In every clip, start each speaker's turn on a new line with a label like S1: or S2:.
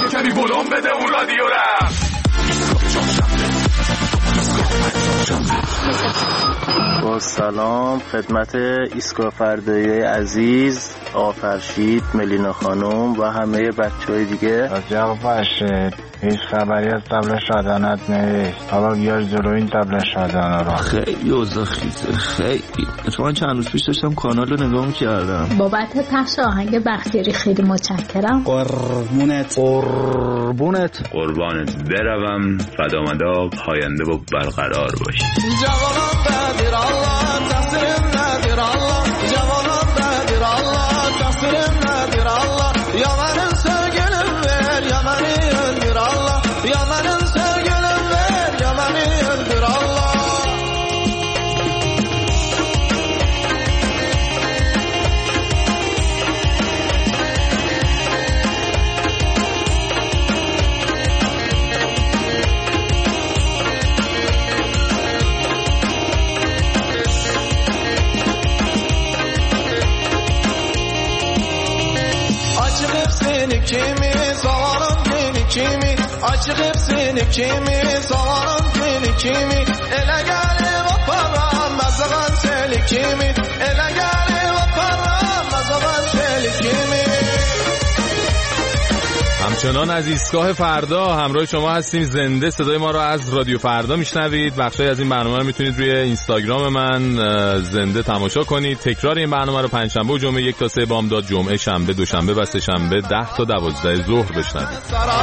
S1: رو کمی بلون بده اون رادیو رو.
S2: با سلام خدمت ایستگاه فردایی عزیز، آقا فرشید، ملینا خانم و همه بچهای دیگه.
S3: آقا فرشید هیچ خبری از تبل شادانت نیست. حالا بیار جلو این تبل شادانه رو.
S4: خیلی اوضاع خیزه، خیلی. اتفاقا چند روز پیش داشتم کانال رو نگاه می‌کردم.
S5: بابت پخش آهنگ بختیاری خیلی متشکرم.
S6: قربونت
S7: بروم فدامدا پاینده و برقرار باشی.
S8: جوانان بدر الله تقصیرم ندیر الله، جوانان بدر الله تقصیرم ندیر الله، یا منم سرگلم ver یا منی öldür Allah، یا منم سرگلم ver یا منی öldür Allah. Kimi savarım kimi açık hepsini kimi savarım kimi ele gelip aparam mazagan seli kimi ele gelip aparam mazagan seli kimi.
S9: همچنان از ایستگاه فردا همراه شما هستیم. زنده صدای ما رو از رادیو فردا میشنوید. بخشای از این برنامه رو میتونید روی اینستاگرام من زنده تماشا کنید. تکرار این برنامه رو پنجشنبه و جمعه 1 تا 3 بامداد، جمعه شنبه، دوشنبه و سه شنبه 10 تا 12 ظهر بشنوید.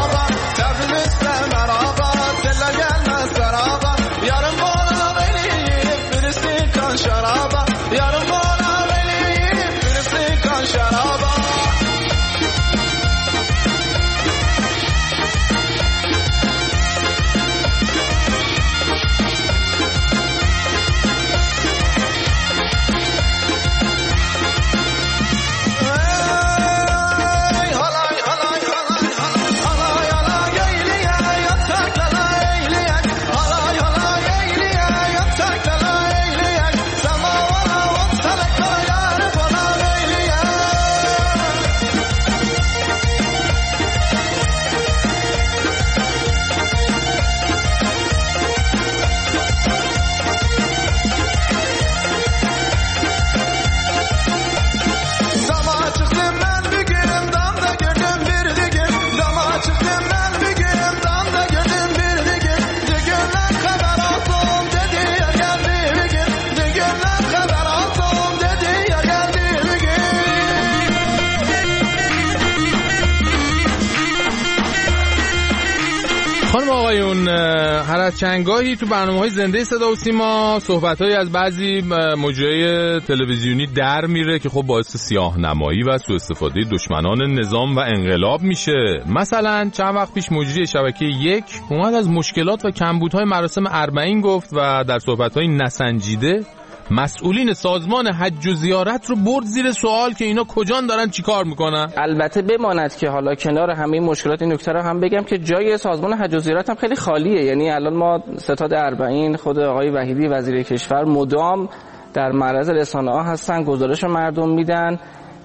S9: خانم آقایون، هر از چندگاهی تو برنامه‌های زنده صدا و سیما صحبت‌هایی از بعضی مجریای تلویزیونی در میره که خب باعث سیاه‌نمایی و سوء استفاده دشمنان نظام و انقلاب میشه. مثلا چند وقت پیش مجری شبکه 1 اومد از مشکلات و کمبودهای مراسم اربعین گفت و در صحبت‌های نسنجیده مسئولین سازمان حج و زیارت رو برد زیر سوال که اینا کجان دارن چیکار میکنن.
S10: البته بماند که حالا کنار همه مشکلات این نکته رو هم بگم که جای سازمان حج و زیارت هم خیلی خالیه. یعنی الان ما ستاد اربعین، خود آقای وحیدی وزیر کشور مدام در معرض رسانه‌ها هستن، گزارش مردم میدن،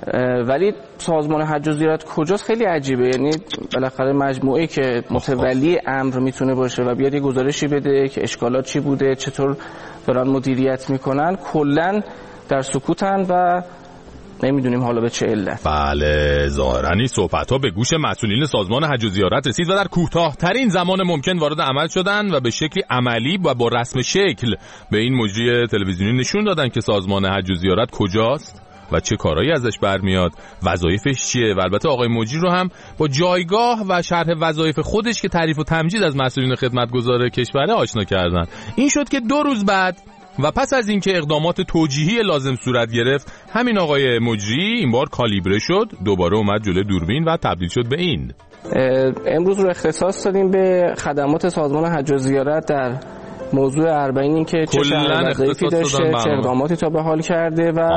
S10: ولی سازمان حج و زیارت کجاست؟ خیلی عجیبه. یعنی بالاخره مجموعه‌ای که متولی امر میتونه باشه و بیاد یه گزارشی بده که اشکالات چی بوده، چطور دارن مدیریت میکنن، کلا در سکوتن و نمیدونیم حالا به چه علت.
S9: بله، ظاهراً این صحبت‌ها به گوش مسئولین سازمان حج و زیارت رسید و در کوتاه‌ترین زمان ممکن وارد عمل شدن و به شکلی عملی و با رسم شکل به این مجری تلویزیونی نشون دادن که سازمان حج و زیارت کجاست و چه کارهایی ازش برمیاد، وظایفش چیه و البته آقای مجری رو هم با جایگاه و شرح وظایف خودش که تعریف و تمجید از مسئولین خدمتگزار کشور آشنا کردن. این شد که 2 روز بعد و پس از اینکه اقدامات توجیهی لازم صورت گرفت، همین آقای مجری این بار کالیبره شد، دوباره اومد جلوی دوربین و تبدیل شد به این.
S10: امروز رو اختصاص دادیم به خدمات سازمان حج و زیارت در موضوع اربعین، این که چه وظایفی داشته، چه اقداماتی تا به حال کرده و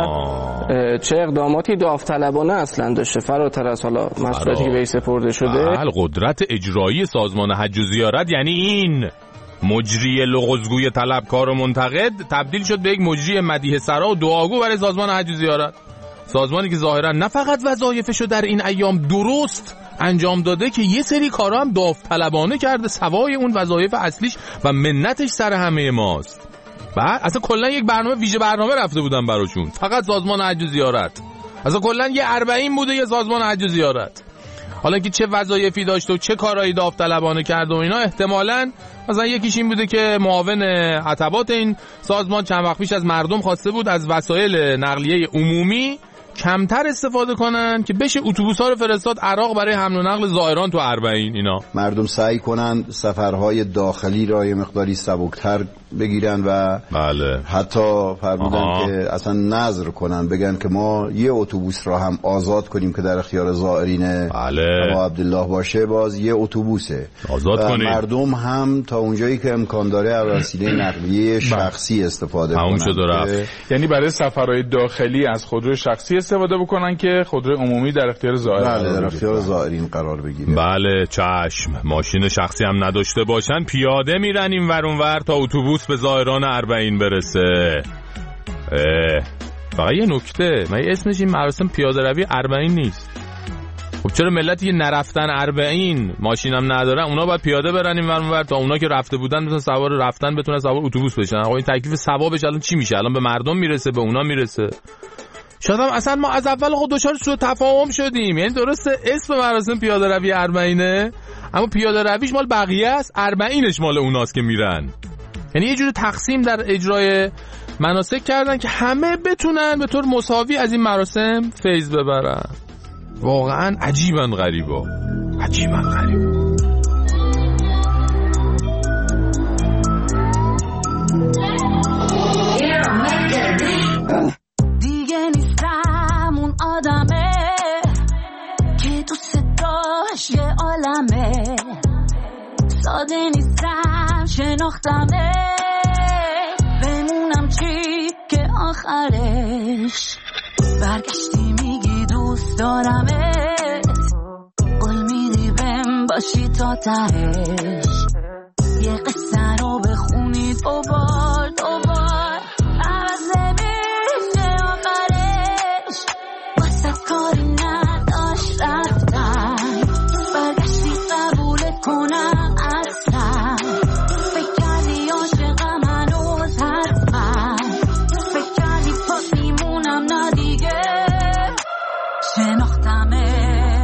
S10: چه اقداماتی داوطلبانه اصلا داشته فراتر از حالا مسئولیتی که بهش سپرده شده.
S9: قدرت اجرایی سازمان حج و زیارت یعنی این مجری لغزگوی طلبکار و منتقد تبدیل شد به یک مجری مدیح سرا و دعاگو برای سازمان حج و زیارت. سازمانی که ظاهرا نه فقط وظایفشو در این ایام درست انجام داده که یه سری کارا هم داوطلبانه کرده سوای اون وظایف اصلیش و منتش سر همه ماست. بعد اصلا کلا یک برنامه ویژه برنامه رفته بودن براشون، فقط سازمان حج و زیارت. اصلا کلا یه 40 بوده یه سازمان حج و زیارت. حالا که چه وظایفی داشته و چه کارهایی داوطلبانه کرده و اینا، احتمالاً مثلا یکیش این بوده که معاون عتبات این سازمان چند وقت پیش از مردم خواسته بود از وسایل نقلیه عمومی کمتر استفاده کنن که بشه اتوبوس‌ها رو فرستاد عراق برای حمل و نقل زائران تو 40 اینا.
S6: مردم سعی کنن سفرهای داخلی را یه مقداری سبکتر بگیرن و
S9: بله.
S6: حتی فرمودن که اصلا نظر کنن، بگن که ما یه اتوبوس را هم آزاد کنیم که در اختیار زائرین
S9: بله.
S6: با عبدالله باشه، باز یه اتوبوسه
S9: آزاد کنیم.
S6: مردم هم تا اونجایی که امکان داره از وسیله نقلیه شخصی استفاده کنن.
S11: یعنی برای سفرهای داخلی از خودرو شخصی استفاده بکنن که خودرو عمومی در اختیار زائرین
S6: در اختیار زائرین قرار بگیره.
S9: بله چشم. ماشین شخصی هم نداشته باشن، پیاده میرن این ور اون ور تا اتوبوس به زائران 40 برسه. فقط یه نکته، من اسمش این مراسم پیاده روی 40 نیست. خب چرا ملتی که نرفتن 40 ماشین هم ندارن اونا باید پیاده برن این ور اون ور تا اونا که رفته بودن بتونن سوار رفتن بتونن سوار اتوبوس بشن؟ آقا این تکلیف ثوابش الان چی میشه؟ الان به مردم میرسه به اونا میرسه؟ شاید هم اصلا ما از اول خود دچار سوء تفاهم شدیم. یعنی درسته اسم مراسم پیاده روی 40 اما پیاده رویش مال بقیه است، 40 مال اوناست که میرن. یعنی یه جور تقسیم در اجرای مناسک کردن که همه بتونن به طور مساوی از این مراسم فیض ببرن. واقعا عجیبا غریبا.
S12: دیگه نیستم اون آدمه که تو صداش یه عالمه، ساده نیستم شناختمه، بمونم چی که آخرش برگشتی میگی دوست دارمت، قول میدی بهم باشی تا تهش، یه قصه رو بخونی دوبار عوض نمیشه آخرش، واسه کاری نداشت رفتن، برگشتی قبولت کنم اصلا، فکر کردی عاشقم هنوز حتما، فکر کردی پاس میمونم نه دیگه، شناختمه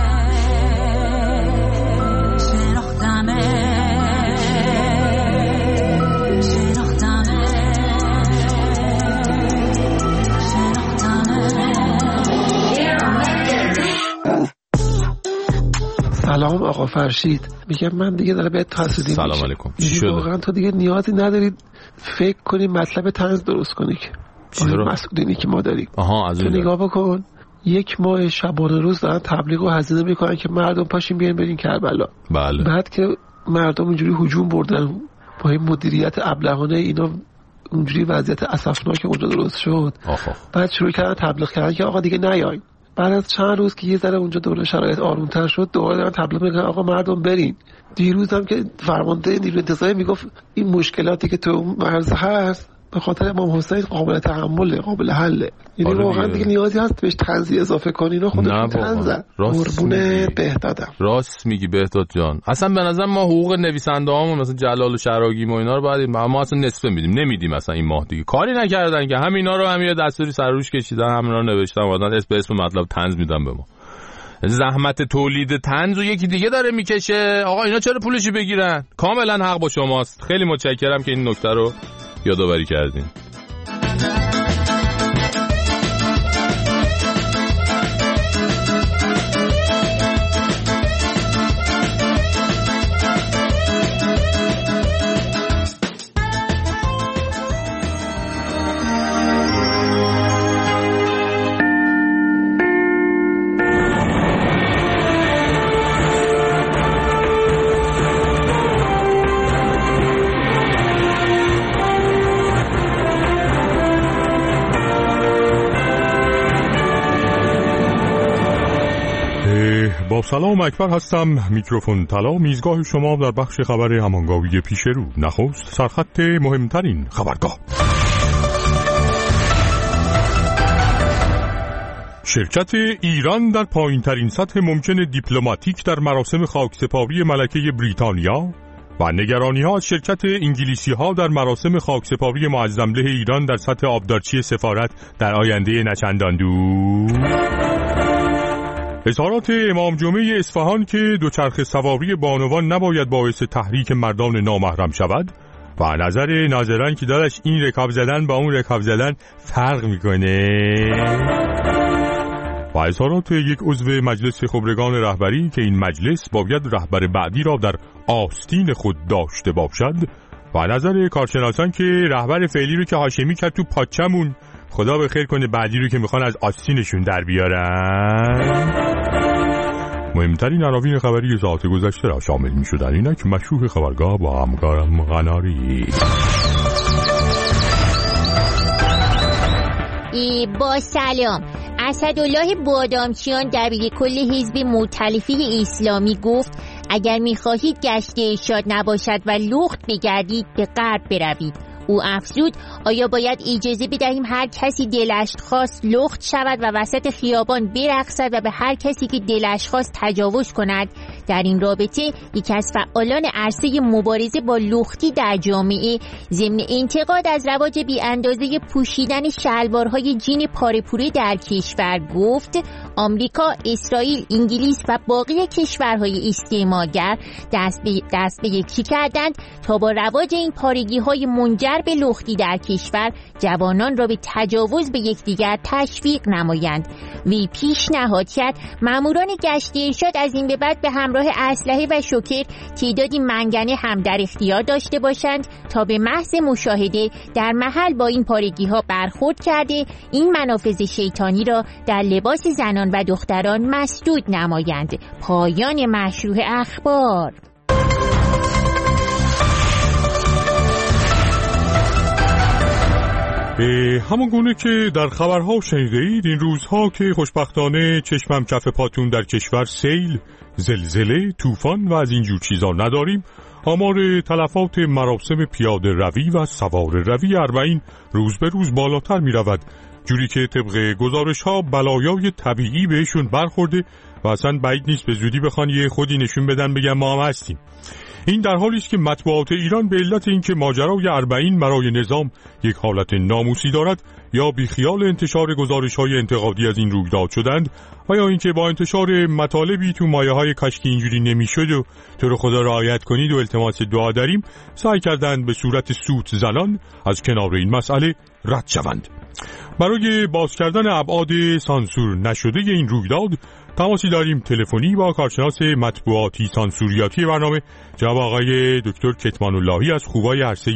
S13: سلام آقا فرشید، میگم من دیگه داره بهت حسودی میشه.
S9: سلام علیکم. چی شده؟
S13: واقعا تو دیگه نیازی نداری فکر کنی مطلب طنز درست کنی که مسئولینی که ما داریم. تو نگاه بکن، 1 ماه شبانه روز دارن تبلیغ و هزینه میکنن که مردم پاشین بیاین برین کربلا.
S9: بله.
S13: بعد که مردم اینجوری هجوم بردن با این مدیریت ابلهانه اینا، اونجوری وضعیت اسفناک اونجا درست شد. بعد شروع کردن تبلیغ کردن که آقا دیگه نیاین. بعد از چند روز که یه ذره اونجا دوره شرایط آرومتر شد، دوباره دارن تبلیغ میکنن آقا مردم برین. دیروز هم که فرمانده نیروی انتظامی میگفت این مشکلاتی که تو مرز هست به خاطر امام حسین قابل تحمله، قابل حله. یعنی واقعا دیگه نیازی هست بهش طنزی اضافه کنی. اینا خودشون طنزن. قربون بهدادم.
S9: راست میگی بهداد جان. اصلا به نظر ما حقوق نویسنده هامون مثلا جلال و شراگیم و اینا رو باید ما اصلا نصفه میدیم، نمیدیم. مثلا این ماه دیگه کاری نکردن که همینا رو هم یه دستوری سر روش کشیدن، همینا رو نوشتن بعدن اسم مطلب طنز میدن به ما. زحمت تولید طنز و یکی دیگه داره میکشه. آقا اینا چرا پولشی بگیرن؟ کاملا حق با شماست. خیلی متشکرم که این نکته رو یادآوری کردین. با سلام اکبر هستم، میکروفون طلا، میزگاه شما در بخش خبر همانگاوی پیش رو. نخست سرخط مهمترین خبرگاه. شرکت ایران در پایین‌ترین سطح ممکن دیپلماتیک در مراسم خاکسپاری ملکه بریتانیا و نگرانی‌ها از شرکت انگلیسی‌ها در مراسم خاکسپاری معظم‌له ایران در سطح آبدارچی سفارت در آینده نچندان دور. اظهارات امام جمعه اصفهان که دوچرخه سواری بانوان نباید باعث تحریک مردان نامحرم شود و نظر ناظران که داداش این رکاب زدن با اون رکاب زدن فرق میکنه و اظهارات یک عضو مجلس خبرگان رهبری که این مجلس باید رهبر بعدی را در آستین خود داشته باشد و نظر کارشناسان که رهبر فعلی رو که هاشمی کرد تو پاچمون، خدا به خیر کنه بعدی رو که میخوان از آستینشون در بیارن. مهمترین عناوین خبری ساعت گذشته را شامل میشدن اینک مشروع خبرگاه با همکارم غناری.
S14: با سلام. اسدالله بادامچیان دبیر کل حزب مؤتلفه اسلامی گفت اگر میخواهید گشت ارشاد نباشد و لخت بگردید به غرب بروید. او افزود آیا باید اجازه بدهیم هر کسی دلش خواست لخت شود و وسط خیابان برقصد و به هر کسی که دلش خواست تجاوز کند؟ در این رابطه یکی از فعالان عرصه مبارزه با لختی در جامعه ضمن انتقاد از رواج بی اندازه پوشیدن شلوارهای جین پاره‌پوره در کشور گفت آمریکا، اسرائیل، انگلیس و باقی کشورهای استعمارگر دست به یکی کردند تا با رواج این پارگی‌های منجر به لختی در کشور جوانان را به تجاوز به یکدیگر تشویق نمایند. وی پیشنهاد کرد ماموران گشت ارشاد از این به بعد به همراه اسلحه و شوکر تعدادی منگنه هم در اختیار داشته باشند تا به محض مشاهده در محل با این پارگی‌ها برخورد کرده این منافذ شیطانی را در لباس زنان و دختران مسدود نمایند. پایان مشروع اخبار.
S9: همون گونه که در خبرها شنیدید این روزها که خوشبختانه چشمم کف پاتون در کشور سیل، زلزله، طوفان و از اینجور چیزا نداریم، آمار تلفات مراسم پیاده روی و سوار روی اربعین روز به روز بالاتر می رود، جوری که طبق گزارش ها بلایای طبیعی بهشون برخورده و اصلا بعید نیست به زودی بخوان یه خودی نشون بدن بگن ما هم هستیم. این در حالی است که مطبوعات ایران به علت اینکه ماجرای اربعین برای نظام یک حالت ناموسی دارد یا بیخیال انتشار گزارش‌های انتقادی از این رویداد شدند و یا اینکه با انتشار مطالبی تو مایه‌های کاشکی اینجوری نمی‌شد و تو رو خدا رعایت کنید و التماس دعا داریم سعی کردند به صورت سوت زنان از کنار این مسئله رد شوند. برای باز کردن ابعاد سانسور نشده این رویداد تماسی داریم تلفنی با کارشناس مطبوعاتی سانسوریاتی برنامه جناب آقای دکتر کتمان اللهی از خوبای عرصه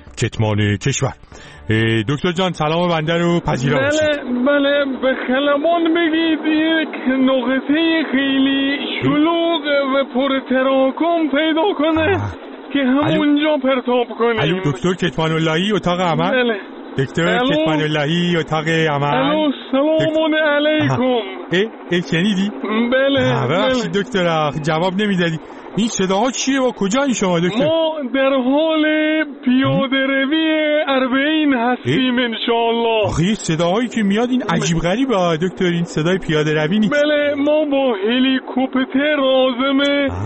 S9: کتمان کشور. دکتر جان سلام بنده رو پذیرا باشید.
S15: بله به خلبان بگید یک نقطه خیلی شلوغ و پر تراکم پیدا کنه که همونجا پرتاب کنیم.
S9: الو دکتر کتمان اللهی اتاق عمل؟
S15: بله
S9: دکتر کتمان اللهی اتاق عمل.
S15: الو سلام علیکم.
S9: شنیدی؟
S15: بله
S9: ببخشید دکتر جواب نمیدادی. این صداها چیه و کجایی شما دکتر؟
S15: ما در حال پیاده روی اربعین هستیم انشاءالله.
S9: آخه این صداهایی که میاد این عجیب غریبه دکتر، این صدای پیاده روی نیست.
S15: بله ما با هلیکوپتر عازم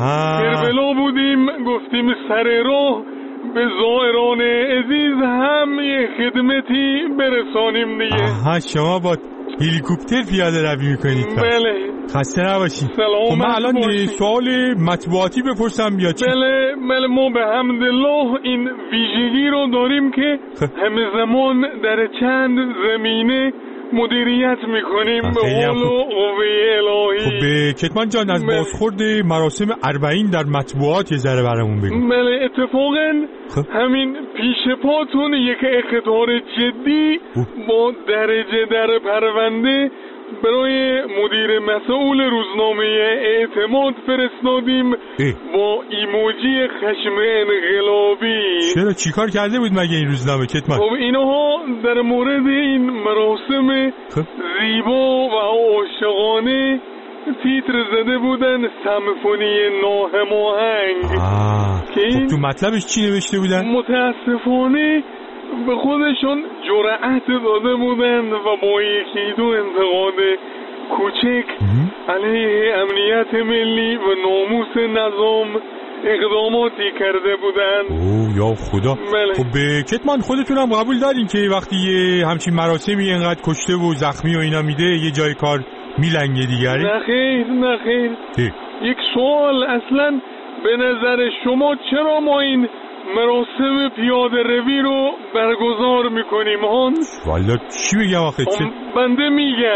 S15: کربلا بودیم، گفتیم سر راه به زائران عزیز هم یه خدمتی برسانیم دیگه.
S9: شما با هلیکوپتر پیاده روی میکنید؟
S15: بله
S9: خسته نباشید.
S15: خب
S9: من الان سوال مطبوعاتی بپرسم یا چی؟
S15: بله ما به حمدالله این ویژگی رو داریم که همزمان در چند زمینه مدیریت میکنیم به قول و قوه الهی.
S9: خب به کتمان جان از بازخورد مراسم اربعین در مطبوعات یه ذره برامون بگید.
S15: بله اتفاقا همین پیش پاتون یک اخطار جدی با درجه در پرونده برای مدیر مسئول روزنامه اعتماد فرستادیم با ایموجی خشم انقلابی.
S9: چرا چیکار کرده بود مگه این روزنامه کتمان؟
S15: خب اینها در مورد این مراسم زیبا و عاشقانه تیتر زده بودن سمفونی ناهماهنگ.
S9: خب تو مطلبش چی نوشته بودن؟
S15: متاسفانه به خودشون جرأت داده بودند و با یکی دو انتقاد کوچک علیه امنیت ملی و ناموس نظام اقداماتی کرده بودند.
S16: یا خدا.
S15: بله.
S16: خب به کتمان خودتونم قبول دارین که وقتی یه همچین مراسمی اینقدر کشته و زخمی و اینا میده یه جای کار میلنگه دیگری؟
S15: نه خیر. یک سوال، اصلا به نظر شما چرا ما این مراسم پیاده روی رو برگزار میکنیم
S16: والا چی بگم آخه چه؟
S15: بنده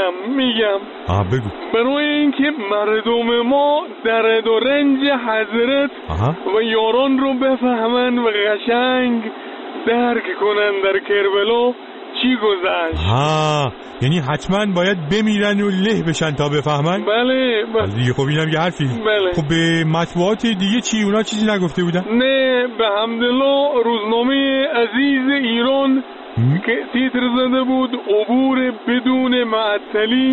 S15: میگم
S16: بگو.
S15: برای اینکه مردم ما درد و رنج حضرت و یاران رو بفهمن و قشنگ درک کنن در کربلا چی گذشت.
S16: یعنی حتما باید بمیرن و له بشن تا بفهمن؟
S15: بله.
S16: دیگه خب اینم یه حرفی.
S15: بله.
S16: خب به مطبوعات دیگه چی؟ اونا چیزی نگفته بودن؟
S15: نه، به حمدالله روزنامه عزیز ایران که تیتر زده بود عبور بدون معطلی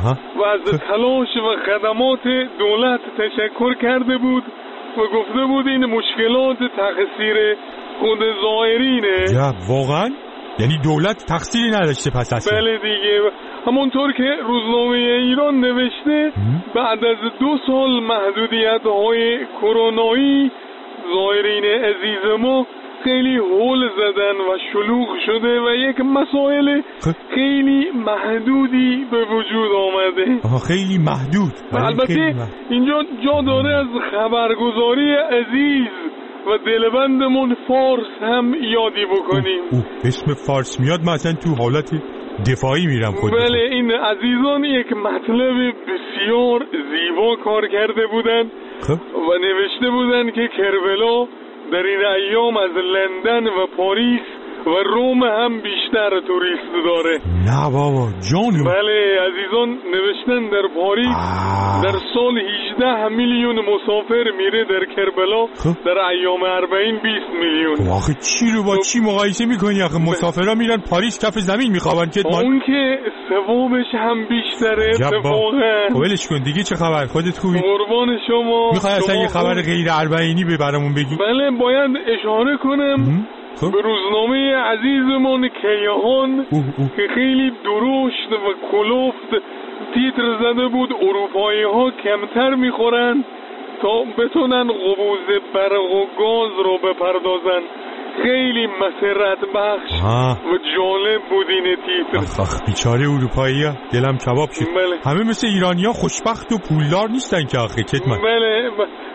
S15: و از تلاش و خدمات دولت تشکر کرده بود و گفته بود این مشکلات تقصیر خود زائرینه.
S16: واقعا؟ یعنی دولت تقصیری نداشته پس اصلا؟
S15: بله دیگه، همونطور که روزنامه ایران نوشته بعد از 2 سال محدودیت‌های کرونایی زائرین عزیز ما خیلی هول زدن و شلوغ شده و یک مسائل خیلی محدودی به وجود آمده.
S16: خیلی محدود.
S15: البته اینجا جا داره از خبرگزاری عزیز و دلبندمون فارس هم یادی بکنیم.
S16: اسم فارس میاد، مثلا تو حالت دفاعی میرم خود.
S15: بله، این عزیزان یک مطلب بسیار زیبا کار کرده بودن و نوشته بودن که کربلا در این ایام از لندن و پاریس و روم هم بیشتر توریست داره.
S16: نه بابا جانو.
S15: بله عزیزان نوشتن در پاریس در سال 18 میلیون مسافر میره در کربلا، در ایام 40 20 میلیون.
S16: آخه چی رو با چی مقایسه میکنی؟ آخه مسافرها میرن پاریس کف زمین میخوابن که
S15: اون که ثوابش هم بیشتره. اتفاقا
S16: ولش کن دیگه. چه خبر؟ خودت خوبی؟
S15: قربان شما.
S16: میخوای اصلا یه خبر غیر اربعینی به برامون بگی؟
S15: بله باید اشاره کنم به روزنامه عزیزمون کیهان که خیلی درشت و کلفت تیتر زده بود اروپایی ها کمتر میخورن تا بتونن قبوز برق و گاز رو بپردازن. خیلی مسرت بخش و جالب بود این تیتر.
S16: بیچاره اروپایی ها دلم کباب شد.
S15: بله.
S16: همه مثل ایرانی ها خوشبخت و پولدار نیستن که آخه کتمان.
S15: بله.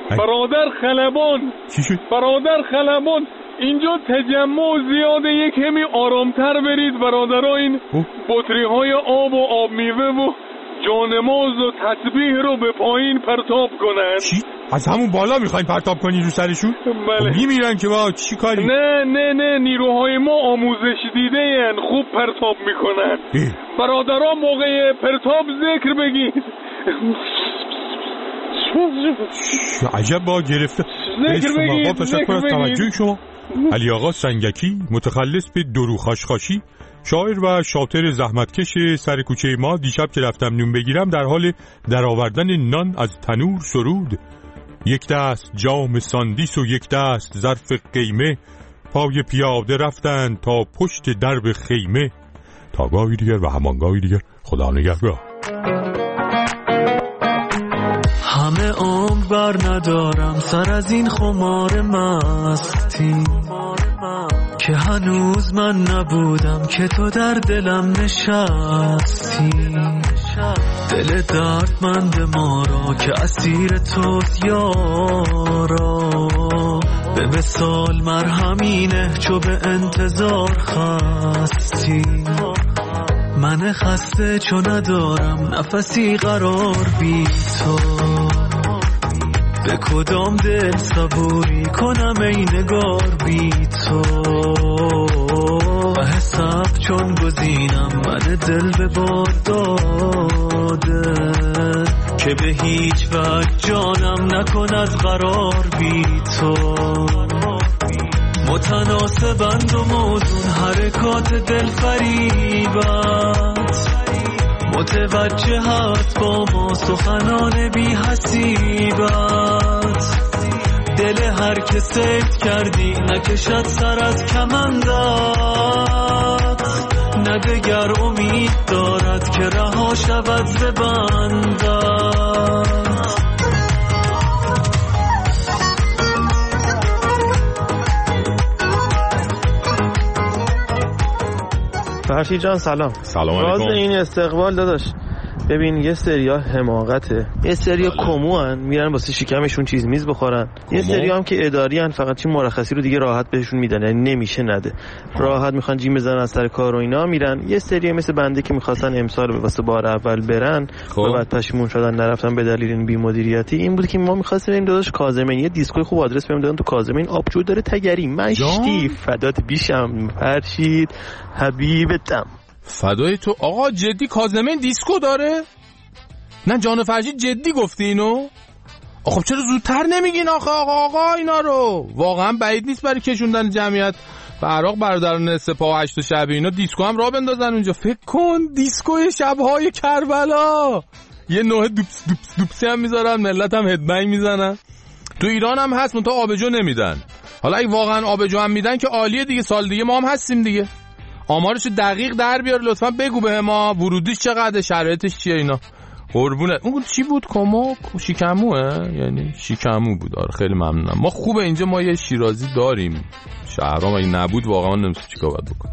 S15: برادر خلبان.
S16: چی شد؟
S15: برادر خلبان اینجا تجمع زیاده، یک کمی آرامتر برید برادرها. این بطری های آب و آب میوه و جانماز و تسبیح رو به پایین پرتاب کنن.
S16: چی؟ از همون بالا میخواین پرتاب کنی رو سرشون؟
S15: بله.
S16: میمیرن که با چی کاری؟
S15: نه نیروهای ما آموزش دیده ین، خوب پرتاب میکنن. برادرها موقع پرتاب ذکر بگید.
S16: عجب با گرفته.
S15: ذکر بگید.
S16: تشکر از توجه شما. علی آقا سنگکی، متخلص به درو خاشخاشی، شاعر و شاطر زحمتکش سر کوچه ما. دیشب که رفتم نون بگیرم در حال درآوردن نان از تنور سرود. یک دست جام ساندیس و یک دست ظرف قیمه، پای پیاده رفتن تا پشت درب خیمه. تا گاهی دیگر و همانگاهی دیگر، خدا نگهدار.
S17: همه عمر بر ندارم سر از این خمار مستی که هنوز من نبودم که تو در دلم نشستی. دل دردمند ما را که اسیر توست یارا، به مثال مرهمینه چو به انتظار خستی. من خسته چو ندارم نفسی قرار بی تو، به کدام دل صبوری کنم ای نگار بی تو. و حساب چون گزینم من دل به باد داده که به هیچ وجه جانم نکند قرار بی تو. متناسبند و موزون حرکات دل فریبت، متوجهت با ما سخنان بی حسیبت. دل هر که صید کردی نکشد سر از کمندت، دگر امید دارد که رها شود ز بندر.
S18: فرشید جان سلام.
S9: سلام علیکم.
S18: راز این استقبال داداش ببین یه سریا حماقته، یه سریا کموان میرن واسه شکمشون چیز میز بخورن، یه سریا هم که اداری ان فقط چی مرخصی رو دیگه راحت بهشون میدن، یعنی نمیشه نده راحت میخوان جیم بزنن از سر کار و اینا میرن. یه سریا مثل بنده که میخواستن امسال واسه بار اول برن و بعد پشیمون شدن نرفتن به دلیل این بی‌مدیریتی. این بود که ما می‌خواستیم بریم داداش کاظمین، یه دیسکوی خوب آدرس بهم دادن تو کاظمین، آبجو داره تگری مشتی فدات بیشم فرشید حبیبتم.
S9: فدای تو آقا، جدی کاظمین دیسکو داره؟ نه جان فرشید جدی گفتی اینو؟ خب چرا زودتر نمیگین آقا اینا رو؟ واقعا بعید نیست برای کشوندن جمعیت به عراق برادران سپاه و 8 شب اینا دیسکو هم راه بندازن اونجا. فکر کن دیسکوی شبهای کربلا، یه نوع دوپسی هم میذارن، ملت هم هدبنگ میزنن. تو ایران هم هست منتها آبجو نمیدن. حالا اگه واقعا آبجو هم میدن که عالیه دیگه، سال دیگه ما هم هستیم دیگه. آمارشو دقیق در بیار لطفا، بگو به ما ورودیش چقدر، شرایطش چیه اینا. قربونت. اون چی بود؟ شیکموه؟ یعنی شیکمو بود. آره خیلی ممنونم. ما خوبه اینجا ما یه شیرازی داریم، شهرام اگه نبود واقعا نمیشه چیکار باید بکن،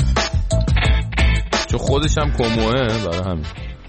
S9: چون خودش هم کموه برای همین.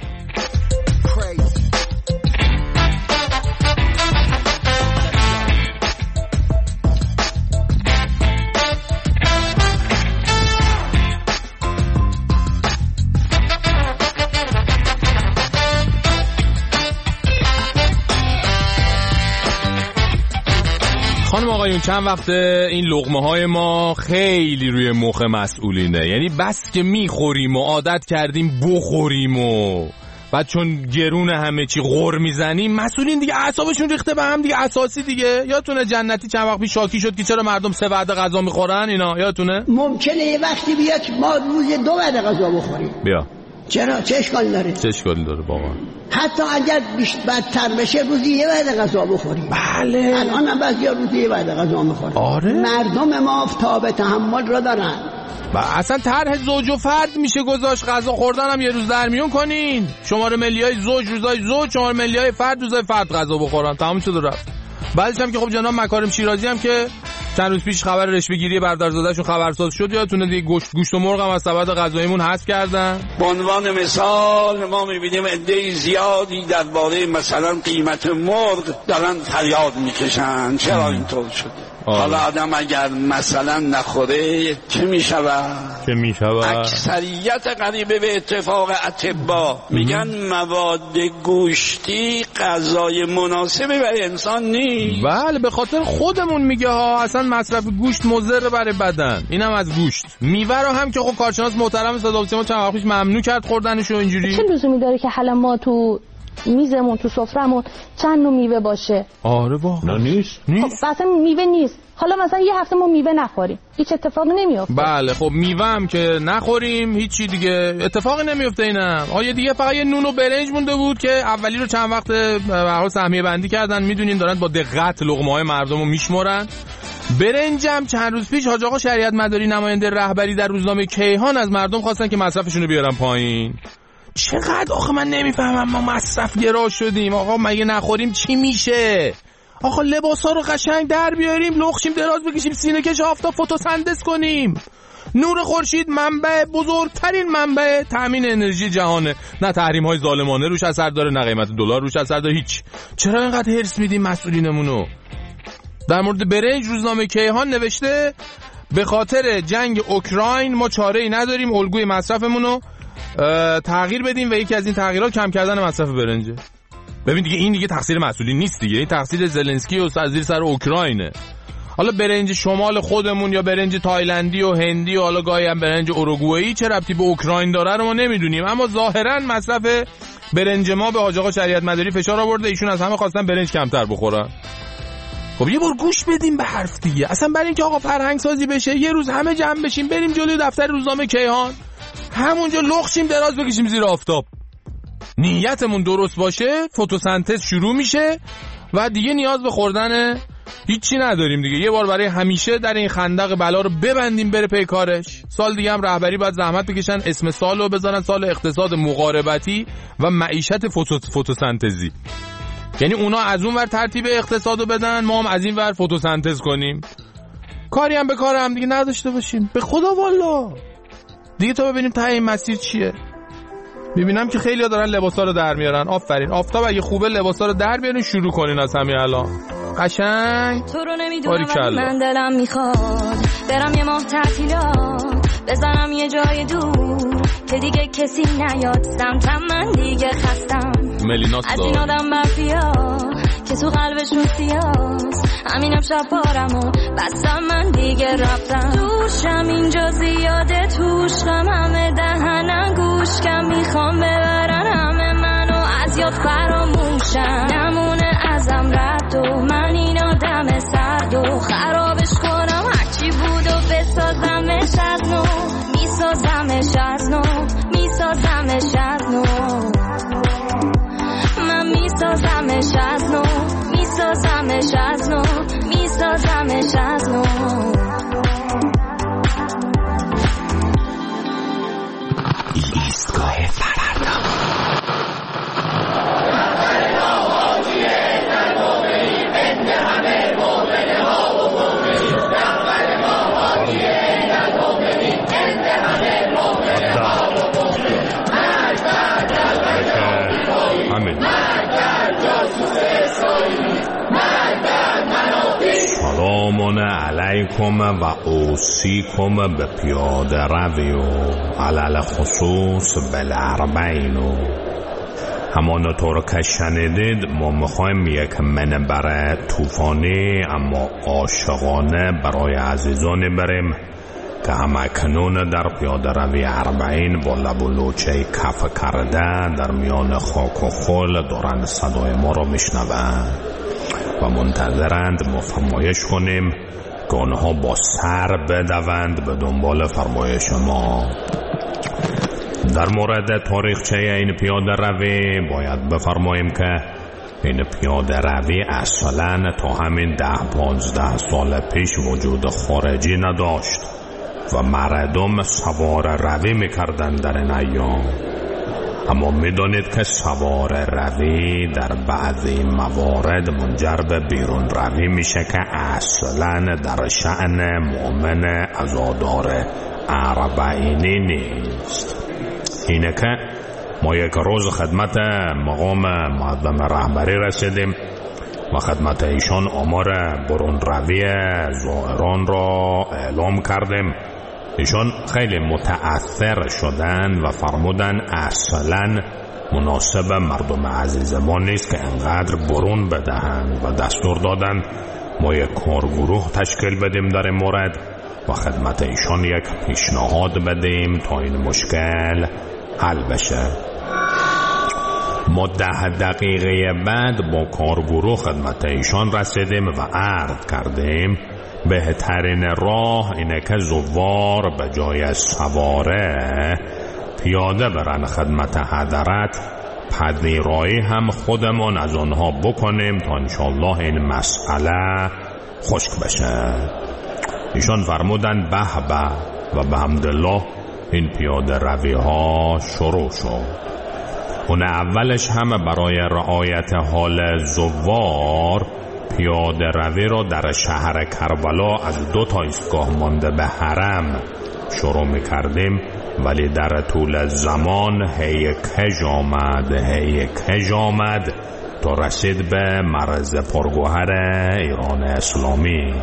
S9: خانم آقایون چند وقته این لقمه های ما خیلی روی مخ مسئولینه، یعنی بس که میخوریم و عادت کردیم بخوریم و بعد چون گرون همه چی غر میزنیم مسئولین دیگه اعصابشون ریخته به هم دیگه. اساسی دیگه. یادتونه جنتی چند وقت پیش شاکی شد که چرا مردم 3 وعده غذا میخورن اینا؟ یادتونه؟
S19: ممکنه یه وقتی بیاد ما روز 2 وعده غذا بخوریم.
S9: بیا
S19: چرا؟ چه اشکالی داره؟
S9: چه اشکالی داره واقعا؟
S19: حتی اگر بدتر بشه روزی 1 وعده غذا بخوریم.
S9: بله
S19: الان هم بعضیا روزی 1 وعده غذا میخورن.
S9: آره
S19: مردم ما تاب تحمل را دارن.
S9: و اصلا طرح زوج و فرد میشه گذاشت، غذا خوردن هم یه روز در میون کنین، شماره ملیای زوج روزای زوج، شماره ملیای فرد روزای فرد غذا بخورن، تمام شد و رفت. بعدش هم که خب جناب مکارم شیرازی هم که چند روز پیش خبر رشوه‌گیری برادرزاده‌شون خبرساز شد، یادتونه دیگه گوشت و مرغ هم از سبد غذاییمون حذف کردن.
S20: به عنوان مثال ما می‌بینیم عده زیادی درباره مثلا قیمت مرغ دارن فریاد می‌کشن چرا اینطور شده. حالا آدم اگر مثلا نخوره چه میشود؟ اکثریت قریبه به اتفاق اطباء میگن مواد گوشتی غذای مناسبی برای انسان نیست.
S9: بله به خاطر خودمون میگه ها، اصلا مصرف گوشت مضر برای بدن. اینم از گوشت. میوه رو هم که خب کارشناس محترم صداقتی چند وقت پیش ممنوع کرد خوردنش و اینجوری.
S21: چه لزومی داره که حالا ما تو میزمون تو سفرمون چند نوع میوه باشه؟
S9: آره واقعا نیست.
S21: خب اصلا میوه نیست. حالا مثلا یه هفته ما میوه نخوریم هیچ اتفاقی نمیافته.
S9: بله خب میوه هم که نخوریم هیچی دیگه اتفاقی نمیافته. اینم آیه دیگه فقط یه نون و برنج مونده بود که اولی رو چند وقت به هر حال سهمیه بندی کردن، میدونین دارن با دقت لقمه های مردم رو میشمرن. برنج هم چند روز پیش حاج آقا شریعت مداری نماینده رهبری در روزنامه کیهان از مردم خواستن که مصرفشون رو بیارن پایین. چقدر آخه من نمیفهمم، ما مصرف گرا شدیم. آقا مگه نخوریم چی میشه؟ آقا لباسا رو قشنگ در بیاریم، لخشیم، دراز بکشیم، سینه کش آفتاب فتوسنتز کنیم. نور خورشید بزرگترین منبع تامین انرژی جهانه. نه تحریم های ظالمانه روش اثر داره، نه قیمت دلار روش اثر داره، هیچ. چرا اینقدر هرس میدیم مسئولینمونو؟ در مورد برنج روزنامه کیهان نوشته به خاطر جنگ اوکراین ما چاره‌ای نداریم، الگوی مصرفمونو تغییر بدیم و یکی از این تغییرات کم کردن مصرف برنجه. ببین دیگه این دیگه تقصیر مسئولین نیست دیگه، این تقصیر زلنسکی و زیر سر اوکراینه. حالا برنج شمال خودمون یا برنج تایلندی و هندی و حالا گاهی هم برنج اوروگوئی چه ربطی به اوکراین داره رو ما نمیدونیم، اما ظاهرا مصرف برنج ما به حاج آقا شریعت مداری فشار آورده، ایشون از همه خواستن برنج کمتر بخورن. خب یه بار گوش بدیم به حرف دیگه. اصلا برای اینکه آقا فرهنگ سازی بشه یه روز همه جمع بشیم بریم جلوی دفتر روزنامه کیهان، همونجا لخشیم، دراز بکشیم زیر آفتاب. نیتمون درست باشه فتوسنتز شروع میشه و دیگه نیاز به خوردن هیچی نداریم دیگه. یه بار برای همیشه در این خندق بلا رو ببندیم بره پی کارش. سال دیگه هم رهبری باید زحمت بکشن اسم سالو بزنن سال اقتصاد مقاربتی و معیشت فتوسنتزی. یعنی اونا از اون ور ترتیب اقتصادو بدن، ما هم از این ور فتوسنتز کنیم. کاری هم به کار هم دیگه نداشته باشیم. به خدا والا دیگه تا ببینیم ته این مسیر چیه. میبینم که خیلی‌ها دارن لباسا رو در میارن. آفرین. آفتاب اگه خوبه لباسا رو در بیارین شروع کنین از همین الان. قشنگ.
S12: تو رو نمیدونم من دلم میخواد برم یه ماه تعطیلات بزنم یه جای دور که دیگه کسی نیاد سمتم، من دیگه خستم از این آدم مافیا که تو قلبش رو سیاست. همینم شب پارمو بستم من دیگه رفتم دوشم اینجا زیاده توش غم همه دهنم گوش کم میخوام ببرن همه منو از یاد فراموشم نمونه ازم رد و من این آدم سرد و خرابش کنم هرچی بود و بسازمش از نو میسازمش از نو میسازمش از نو من میسازمش از نو میسازمش از نو میسازمش از نو
S1: ایستگاه فردا
S22: سلام علیکم و اوصیکم به پیاده روی و علل خصوص بالاربعین و همانطور که شنیدید ما میخوایم یک منبر طوفانی اما عاشقانه برای عزیزان بریم که همکنون در پیاده روی اربعین با لب و لوچه کف کرده در میان خاک و خل دارند صدای ما را میشنوند و منتظرند ما فرمایش کنیم که آنها با سر بدوند به دنبال فرمایش ما. در مورد تاریخچه این پیاده روی باید بفرماییم که این پیاده روی اصلا تا همین 10-15 سال پیش وجود خارجی نداشت و مردم سوار روی میکردن در این ایام. اما میدانید که سوار روی در بعضی موارد منجر به بیرون روی میشه که اصلا در شأن مؤمن عزادار اربعینی نیست. اینه که ما یک روز خدمت مقام معظم رهبری رسیدیم و خدمت ایشان آمار برون روی زائران را اعلام کردیم. ایشان خیلی متأثر شدن و فرمودن اصلا مناسب مردم عزیز ما نیست که انقدر برون بدهند و دستور دادن ما یک کارگروه تشکیل بدیم در این مورد و خدمت ایشان یک پیشنهاد بدیم تا این مشکل حل بشه. ما 10 دقیقه بعد با کارگروه خدمت ایشان رسیدیم و عرض کردیم بهترین راه اینه که زوار به جای سواره پیاده برن خدمت حضرت، پذیرایی هم خودمون از آنها بکنیم تا انشالله این مسئله خشک بشه. ایشان فرمودن به به و به حمدالله این پیاده روی ها شروع شد. اون اولش هم برای رعایت حال زوار پیاده روی را در شهر کربلا از 2 تا ایستگاه مانده به حرم شروع می کردیم، ولی در طول زمان هی کج آمد تا رسید به مرز پرگوهر ایران اسلامی.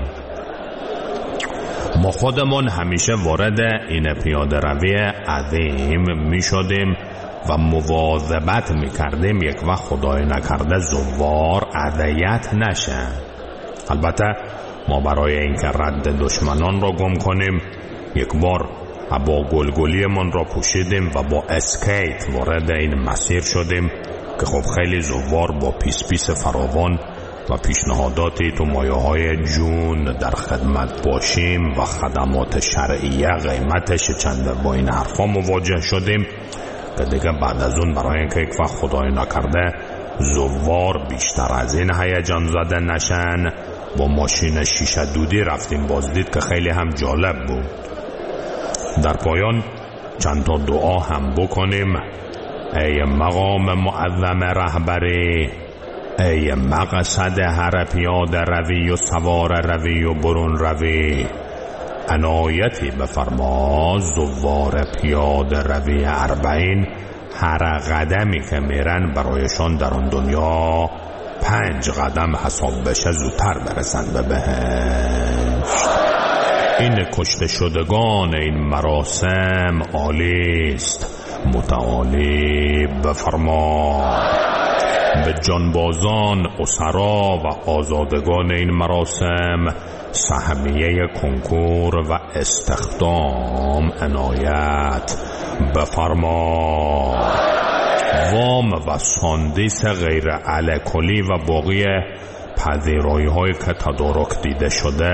S22: ما خودمون همیشه وارد این پیاده روی عظیم می شدیم و مواظبت میکردیم یک وقت خدای نکرده زوار اذیت نشن. البته ما برای اینکه رد دشمنان را گم کنیم یک بار با گلگلی من را پوشیدیم و با اسکیت وارد این مسیر شدیم که خب خیلی زوار با پیس فراوان و پیشنهاداتی تو مایه‌های جون در خدمت باشیم و خدمات شرعیه قیمتش چند با این حرفا مواجه شدیم که دیگه بعد از اون برای اینکه یک وقت خدای نکرده زوار بیشتر از این هیجان زده نشن با ماشین شیشه دودی رفتیم. بازدید که خیلی هم جالب بود. در پایان چند تا دعا هم بکنیم. ای مقام معظم رهبری، ای مقصد هر پیاده روی و سوار روی و برون روی، عنایتی بفرما زوار پیاده روی اربعین هر قدمی که میرن برایشان در آن دنیا 5 قدم حساب بشه زودتر برسن به بهشت. این کشته شدگان این مراسم عالیست، متعالی بفرما. به جانبازان، اسرا و آزادگان این مراسم سهمیه کنکور و استخدام عنایت بفرما. وام و ساندیس غیر الکلی و باقی پذیرایی هایی که تدارک دیده شده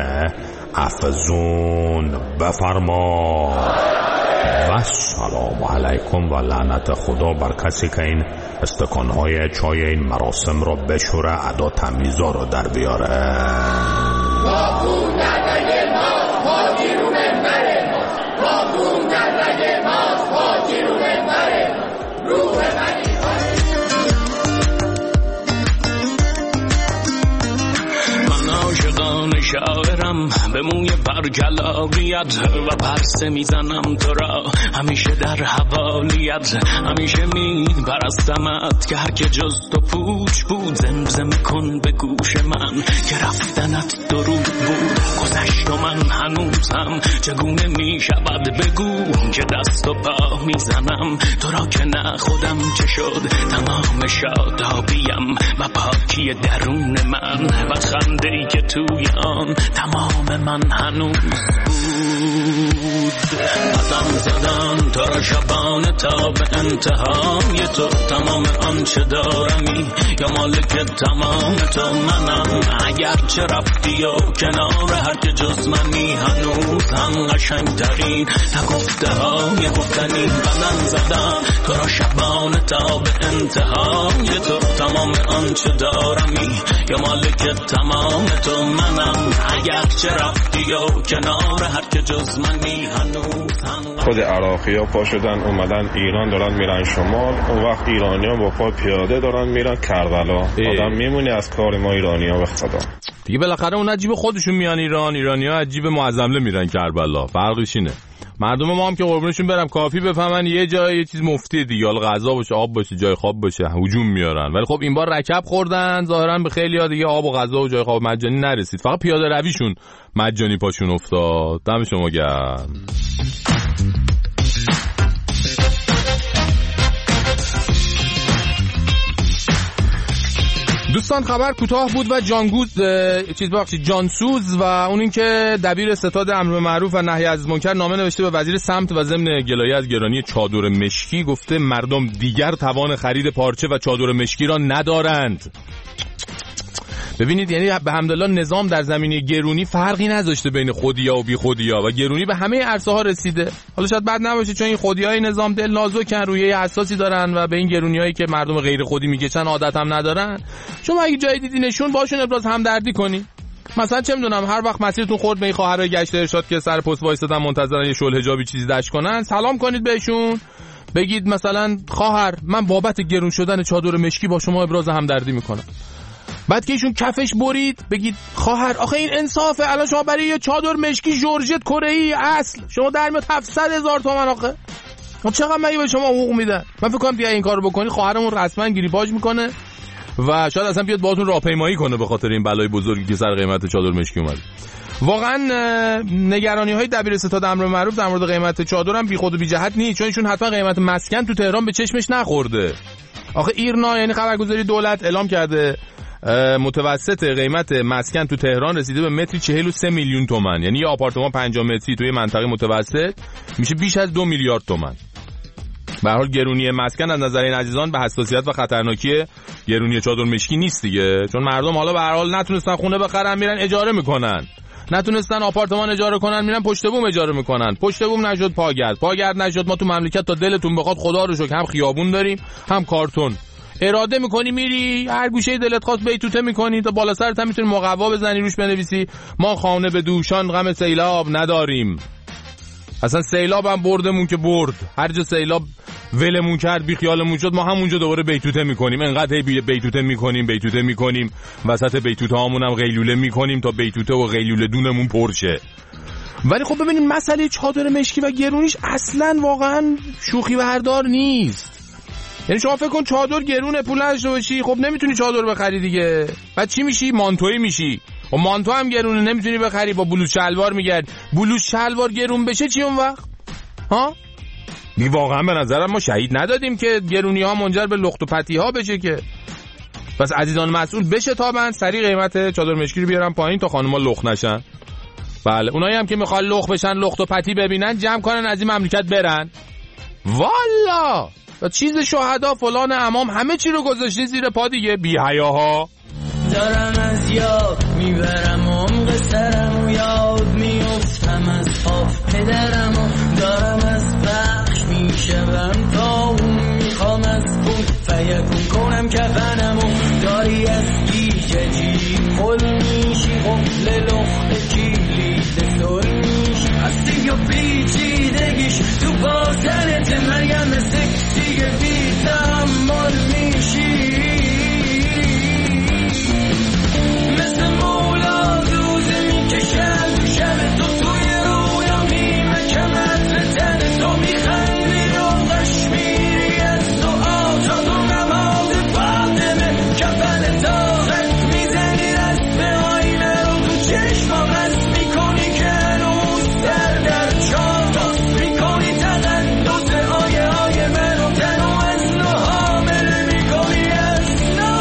S22: افزون بفرما. و سلام علیکم و لعنت خدا بر کسی که این استکانهای چای این مراسم را بشوره، ادا تمیزا رو در بیاره.
S1: شاعرم به موی برگلاریت و پرسه میزنم تو را همیشه در حوالیت، همیشه میپرستمت که هر که جز تو پوچ بود. زمزم کن به گوش من که رفتنت درود بود. گذشت و من هنوزم چگونه میشود بگو که دست و پا میزنم تو را که نه خودم چه شد. تمام شادابیم و پاکی درون من و خنده‌ای که توی تمام من هنوز بود. قدم زدن تو را شبانه تا به انتهای تو، تمام آنچه دارمی یا مالک تمام تو منم. اگرچه رفتی و کنار هر که جز منی هنوز هم قشنگترین نگفته های گفتنی. قدم زدن تو را شبانه تا به انتهای تو، تمام آنچه دارمی یا مالک تمام تو منم. اگرچه رفتی و کنار هر که جز منی هنوز هم.
S2: خود عراقی ها پا شدن اومدن ایران دارن میرن شمال، اون وقت ایرانی ها با پا پیاده دارن میرن کربلا. آدم میمونی از کار ما ایرانی ها به خدا
S9: دیگه. بالاخره اون عجیب خودشون میان ایران، ایرانی ها عجیب معظمله میرن کربلا. فرقش اینه مردم ما هم که قربونشون برم کافی بفهمن یه جای یه چیز مفتی دیگه، حالا غذا باشه، آب باشه، جای خواب باشه، هجوم میارن. ولی خب این بار رکب خوردن ظاهرا به خیلی‌ها دیگه آب و غذا و جای خواب مجانی نرسید، فقط پیاده رویشون مجانی پاشون افتاد. دم شما گرم. دوستان خبر کوتاه بود و جانسوز و اون این که دبیر ستاد امر به معروف و نهی از منکر نامه نوشته به وزیر سمت و ضمن گلایه از گرانی چادر مشکی. گفته مردم دیگر توان خرید پارچه و چادر مشکی را ندارند. ببینید یعنی به حمدالله نظام در زمینه گرونی فرقی نذاشته بین خودیا و بی خودیا و گرونی به همه عرصه ها رسیده. حالا شاید بد نباشه چون این خودیای نظام دل نازکن، رویه حساسی دارن و به این گرونیایی که مردم غیر خودی میکشن عادت هم ندارن. شما اگه جای دیدینشون باشون ابراز همدردی کنی. مثلا چه میدونم هر وقت مسیرتون خورد به این خواهرای گشت ارشاد که سر پست وایسادن منتظرن یه شل حجابی چیزی دش کنن، سلام کنید بهشون، بگید مثلا خواهر من بابت گرون شدن چادر مشکی با شما ابراز همدردی میکنم. بعد که ایشون کفش برید بگید خواهر آخه این انصافه، الان شما برای یه چادر مشکی جورجت کره‌ای اصل شما در میاد 700,000 تومان. آخه چقدر مگه به شما حقوق میدن؟ من فکر کنم دیگه این کارو بکنی خواهرمون رسما گریپاژ میکنه و شاید اصلا بیاد باهاتون راهپیمایی کنه به خاطر این بلای بزرگی که سر قیمت چادر مشکی اومد. واقعا نگرانی‌های دبیر ستاد امر معروف در مورد قیمت چادر هم بیخود و بی جهت نیست، چون ایشون حتما قیمت مسکن تو تهران به چشمش نخورده. آخه ایرنا یعنی خبرگزاری دولت اعلام کرده متوسط قیمت مسکن تو تهران رسیده به متری 43 میلیون تومان. یعنی یه آپارتمان 50 متری توی منطقه متوسط میشه بیش از 2 میلیارد تومان. به هر حال گرونی مسکن از نظر این عزیزان به حساسیت و خطرناکی گرونی چادر مشکی نیست دیگه، چون مردم حالا به هر حال نتونستن خونه بخرن میرن اجاره میکنن، نتونستن آپارتمان اجاره کنن میرن پشت بوم اجاره میکنن، پشت بوم نشد پاگرد، پاگرد نشد ما تو مملکت تا دلتون بخواد خدا رو شکر هم خیابون داریم هم کارتون. اراده میکنی میری هر گوشه دلت خواست بیتوته میکنی، تا بالا سرت هم میتونی مقوا بزنی روش بنویسی ما خانه به دوشان غم سیلاب نداریم. اصلا سیلاب هم بردمون که برد، هر جا سیلاب ولمون کرد بی خیالمون شد ما همونجا دوباره بیتوته میکنیم، انقدر بیتوته میکنیم وسط بیتوته هامون هم غیلوله میکنیم تا بیتوته و غیلوله دونمون پرشه. ولی خب ببینید مسئله چادر مشکی و گرونیش اصلا واقعا شوخی بردار نیست. یعنی شما فکر کن چادر گرونه پول نداشته باشی، خب نمیتونی چادر بخری دیگه، بعد چی میشی؟ مانتویی میشی. و مانتو هم گرونه نمیتونی بخری، با بلوز شلوار میگرد، بلوز شلوار گرون بشه چی اون وقت؟ ها؟ می واقعا به نظرم ما شهید ندادیم که گرونی ها منجر به لخت و پتی ها بشه که. پس عزیزان مسئول بشه تابن سریع قیمت چادر مشکی رو بیارن پایین تا خانوما لخت نشن. بله اونایی هم که میخوان لخت بشن لخت و پتی ببینن جمع کنن از این مملکت برن. والا و چیز شهدا فلان امام همه چی رو گذاشتی زیر پا دیگه، بی حیاها.
S17: دارم از یاد میبرم عمق سرم و یاد میفتم از پا پدرم و دارم از بخش میشم تا اون میخوام از پول فیکون کنم کفنم و داری از گیجه جیب خل میشی قفل لخت کلیده سل میشی هستی و پیچیدگیش تو بازنت مریم سکسی بی تحمل میشی مثل مولا دوزه میکشم تو شب تو توی رویا میمکمت به تن تو میخندی رو قش میری از تو آتا تو نماز فاطمه کفن تا خط میزنی رست به آینه رو تو چشمام رست میکنی که هنوز سر در چاپاس میکنی تقدس آیه های من و تن و از نو حامله میکنی از نو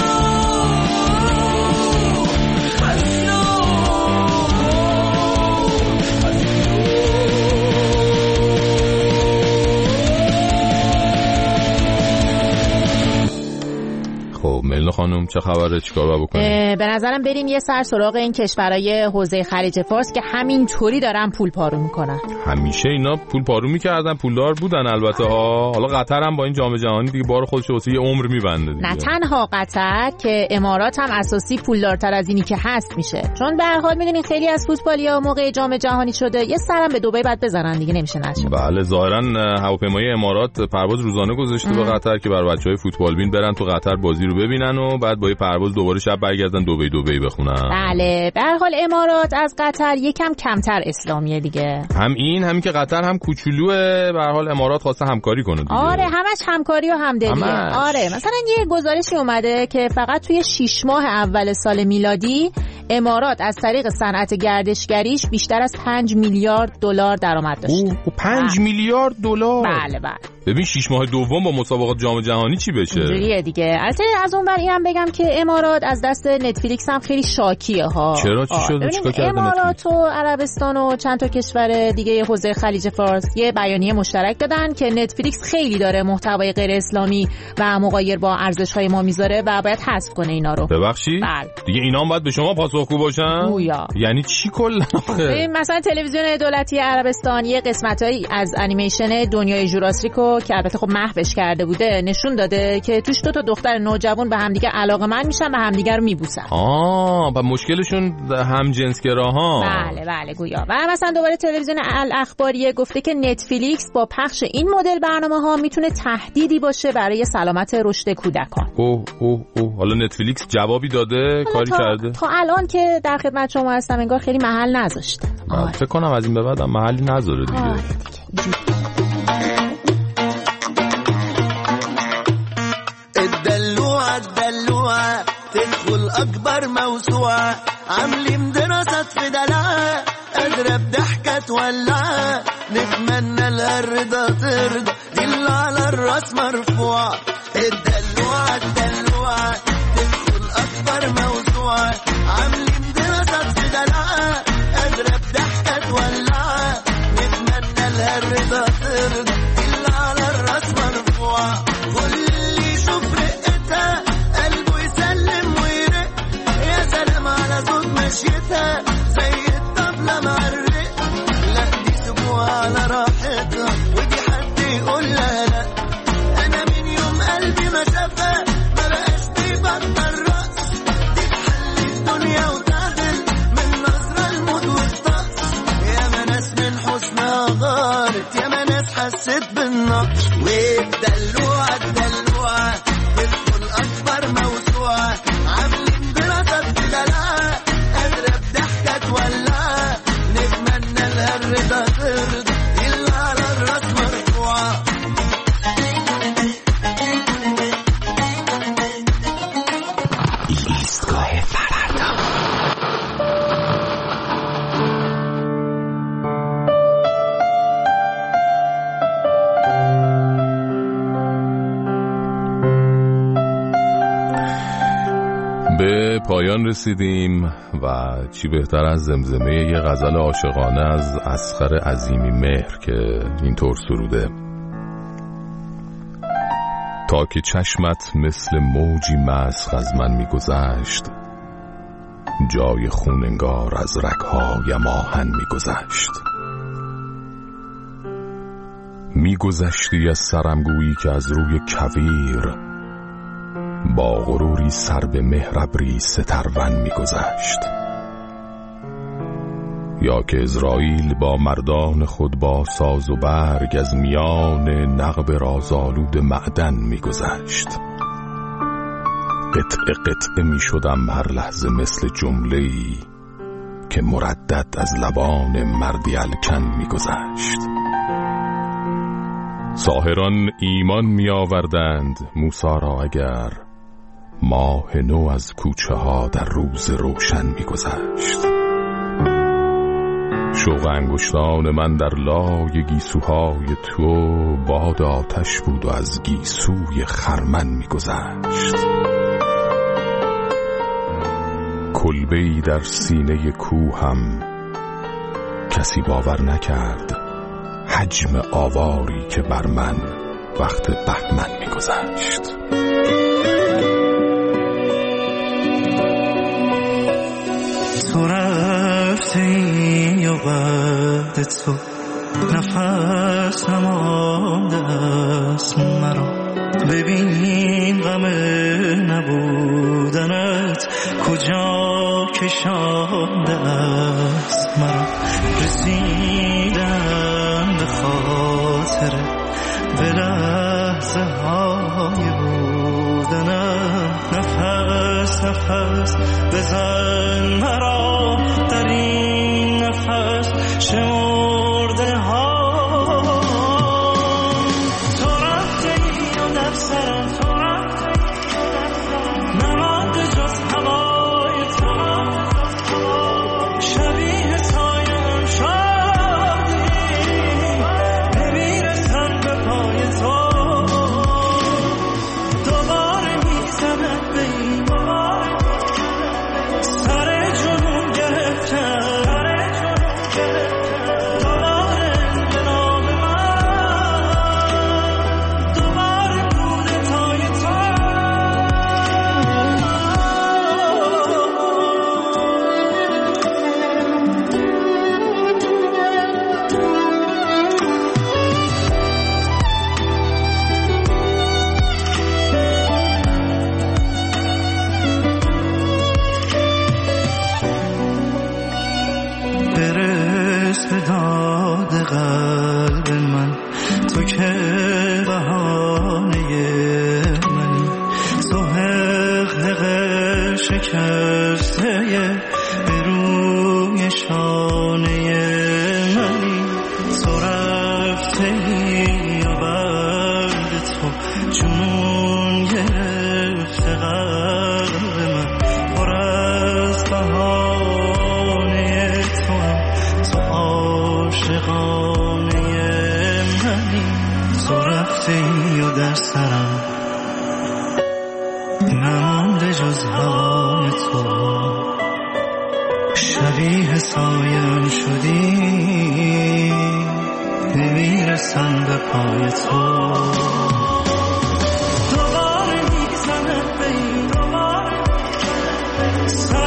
S9: خب ملینا خانم چه خبره؟ چیکار باید بکنیم؟
S14: به نظرم بریم یه سر سراغ این کشورهای حوزه خلیج فارس که همینطوری دارن پول پارو میکنن.
S9: همیشه اینا پول پارو میکردن، پولدار بودن البته ها. حالا قطر هم با این جام جهانی دیگه بار خودش واسه یه عمر میبنده دیگه.
S14: نه تنها قطر که امارات هم اساسی پولدارتر از اینی که هست میشه، چون به هر حال میدونین خیلی از فوتبالی‌ها موقع جام جهانی شده یه سرم به دبی بعد بزنن دیگه، نمیشه نشه.
S9: بله ظاهرا هواپیمای امارات پرواز روزانه گذاشته به قطر که بر بچهای فوتبال بین برن تو قطر بازی رو ببینن و بعد با پرواز دوباره شب برگردن دبی بخونن.
S14: بله به هر حال امارات از قطر یکم کمتر اسلامیه دیگه.
S9: همین که قطر هم کوچولوئه، به هر حال امارات خواسته همکاری کنه دیگه.
S14: آره همش همکاری و همدلیه. آره مثلا یه گزارشی اومده که فقط توی 6 ماه اول سال میلادی امارات از طریق صنعت گردشگریش بیشتر از 5 میلیارد دلار درآمد داشته.
S9: 5 میلیارد دلار؟
S14: بله.
S9: ببین 6 ماه دوم با مسابقات جام جهانی چی بشه؟
S14: اینجوریه دیگه. البته از اون ور اینم بگم که امارات از دست نتفلیکس هم خیلی شاکیه ها.
S9: چرا چی شده؟ چیکار کرده
S14: امارات و عربستان و چند تا کشور دیگه حوزه خلیج فارس یه بیانیه مشترک دادن که نتفلیکس خیلی داره محتوای غیر اسلامی و مغایر با ارزش‌های ما میذاره و باید حذف کنه اینا رو.
S9: ببخشید؟
S14: بله.
S9: دیگه اینا هم باید به شما پاسخگو باشن؟
S14: گویا.
S9: یعنی چی کلا؟
S14: مثلا تلویزیون دولتی عربستان یه قسمتایی از انیمیشن دنیای جوراسیکو که البته خب محوش کرده بوده نشون داده که توش 2 تا دختر نوجوان به همدیگه علاقه‌مند میشن و همدیگه رو میبوسن.
S9: و مشکلشون هم جنسگراها.
S14: بله گویا. و مثلا دوباره تلویزیون الاخباریه گفته که نتفلیکس با پخش این مدل برنامه‌ها میتونه تهدیدی باشه برای سلامت رشد کودکان.
S9: حالا نتفلیکس جوابی داده، کاری کرده؟
S14: تا الان که در خدمت شما هستم انگار خیلی محل نذاشته.
S9: فکر کنم از این به بعد محلی نذاره دیگه.
S8: الدلوعة تدخل أكبر موسوعة عاملين دراسة في دلعة قادرة بضحكة تولعة نتمنى لها الرضا ترضى دي اللي على الراس مرفوعة الدلوعة تدخل أكبر موسوعة عاملين دراسة في دلعة قادرة بضحكة تولعة نتمنى لها الرضا ترضى دي اللي على الراس مرفوعة مشيتها زي الطبلة مع الرق لا دي سيبوها على راحتها ودي حد يقول لها لا أنا من يوم قلبي ما شافها ما حسيت بالنار والدلوعة الدلوعة بتكون أكبر موسوعة عاملين برصد بدلع قادرة بضحكة تولع نتمنى لها الرضا ترضى إلا على الراس مرفوعة
S22: ایستگاه فردا.
S9: به پایان رسیدیم و چی بهتر از زمزمه یه غزل عاشقانه از اصغر عظیمی مهر که اینطور سروده: تا که چشمت مثل موجی مسخ از من میگذشت جای خون انگار از رگ‌هایم آهن میگذشت میگذشتی از سرم گویی که از روی کویر با غروری سر به مهرابری سترون میگذشت یا که اسرائیل با مردان خود با ساز و برگ از میان نقب رازآلود معدن میگذشت قطعه قطعه میشدم هر لحظه مثل جمله‌ای که مردد از لبان مردی الکن میگذشت ساحران ایمان میآوردند موسی را اگر ماه نو از کوچه ها در روز روشن میگذشت شوق انگشتان من در لای گیسوهای تو باد آتش بود و از گیسوی خرمن میگذشت کلبه‌ای در سینه کوهم کسی باور نکرد حجم آواری که بر من وقت بهمن میگذشت
S17: تو رفتی و بعد تو نفس نمانده است مرا ببین غم نبودنت کجا کشانده است مرا رسیدم به خاطر به لحظه های بودنم نفس نفس بزن مرا در این نفس شمرده ها تو رفتی و در سرم تو رفتی نمانده جز هوای تو شبیه سایم شدی نمیرسم به پای تو دوباره میزنم به این سر جنون گرفتم دوباره جناب من دوباره کودتای تو برس به داد قلب من تو که بهانه منی تو حقدق شکسته به روی شانه منی تو رفتی و بعد تو جنون گرفته قلب من پر از بهانه تو عاشقانه منی تو رفتی و در سرم نمانده جز هوای تو شبیه سایم شدی نمیرسم به پای تو دوباره میزنم به این سر